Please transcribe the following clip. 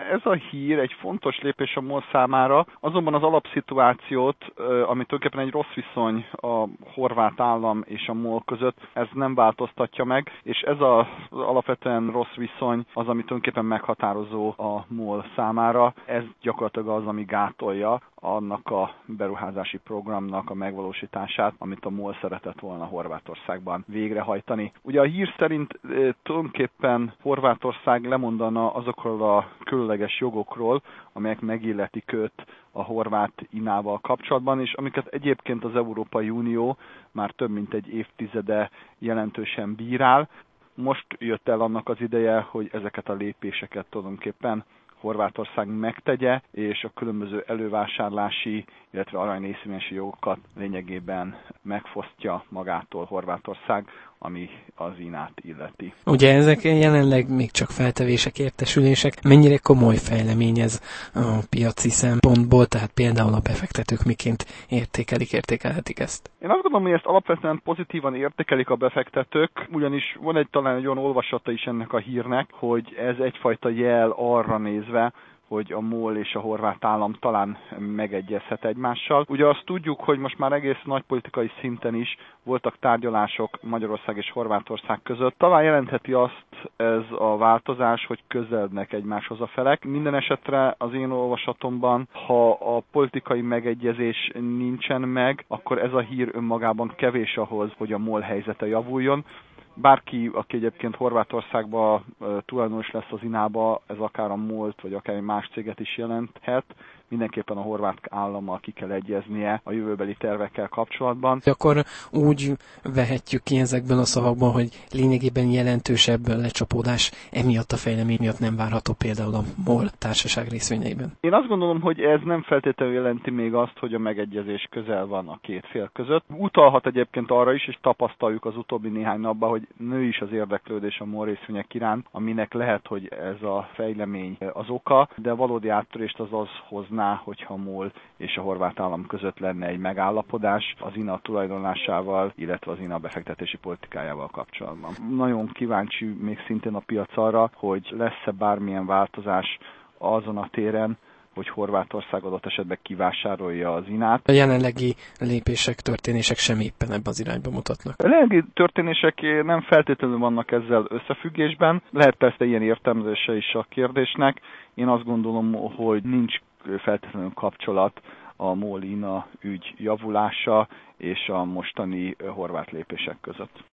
ez a hír egy fontos lépés a MOL számára, azonban az alapszituációt, ami tulajdonképpen egy rossz viszony a horvát állam és a MOL között, ez nem változtatja meg, és ez az alapvetően rossz viszony az, ami tulajdonképpen meghatározó a MOL számára. Ez gyakorlatilag az, ami gátolja annak a beruházási programnak a megvalósítását, amit a MOL szeretett volna Horvátországban végrehajtani. Ugye a hír szerint tulajdonképpen Horvátország lemondana azokról a különleges jogokról, amelyek megilletik őt a horvát inával kapcsolatban, és amiket egyébként az Európai Unió már több mint egy évtizede jelentősen bírál. Most jött el annak az ideje, hogy ezeket a lépéseket tulajdonképpen Horvátország megtegye, és a különböző elővásárlási, illetve aranyrészvényesi jogokat lényegében megfosztja magától Horvátország, ami az inát illeti. Ugye ezek jelenleg még csak feltevések, értesülések. Mennyire komoly fejlemény ez a piaci szempontból, tehát például a befektetők miként értékelhetik ezt? Én azt gondolom, hogy ezt alapvetően pozitívan értékelik a befektetők, ugyanis van talán egy olyan olvasata is ennek a hírnek, hogy ez egyfajta jel arra nézve, hogy a MOL és a horvát állam talán megegyezhet egymással. Ugye azt tudjuk, hogy most már egész nagy politikai szinten is voltak tárgyalások Magyarország és Horvátország között. Talán jelentheti azt ez a változás, hogy közelednek egymáshoz a felek. Minden esetre az én olvasatomban, ha a politikai megegyezés nincsen meg, akkor ez a hír önmagában kevés ahhoz, hogy a MOL helyzete javuljon. Bárki, aki egyébként Horvátországban tulajdonos lesz az inába, ez akár a MOL-t, vagy akár egy más céget is jelenthet, mindenképpen a horvát állammal ki kell egyeznie a jövőbeli tervekkel kapcsolatban. Akkor úgy vehetjük ki ezekből a szavakból, hogy lényegében jelentősebb lecsapódás emiatt a fejlemény miatt nem várható például a MOL társaság részvényeiben. Én azt gondolom, hogy ez nem feltétlenül jelenti még azt, hogy a megegyezés közel van a két fél között. Utalhat egyébként arra is, és tapasztaljuk az utóbbi néhány napban, hogy nő is az érdeklődés a MOL részvények iránt, aminek lehet, hogy ez a fejlemény az oka, de valódi áttörést az hozná, hogyha a MOL és a horvát állam között lenne egy megállapodás az INA tulajdonlásával, illetve az INA befektetési politikájával kapcsolatban. Nagyon kíváncsi még szintén a piac arra, hogy lesz-e bármilyen változás azon a téren, hogy Horvátország adott esetben kivásárolja az inát. A jelenlegi lépések, történések sem éppen ebben az irányba mutatnak. A jelenlegi történések nem feltétlenül vannak ezzel összefüggésben. Lehet persze ilyen értelmezése is a kérdésnek. Én azt gondolom, hogy nincs feltétlenül kapcsolat a MOL-INA ügy javulása és a mostani horvát lépések között.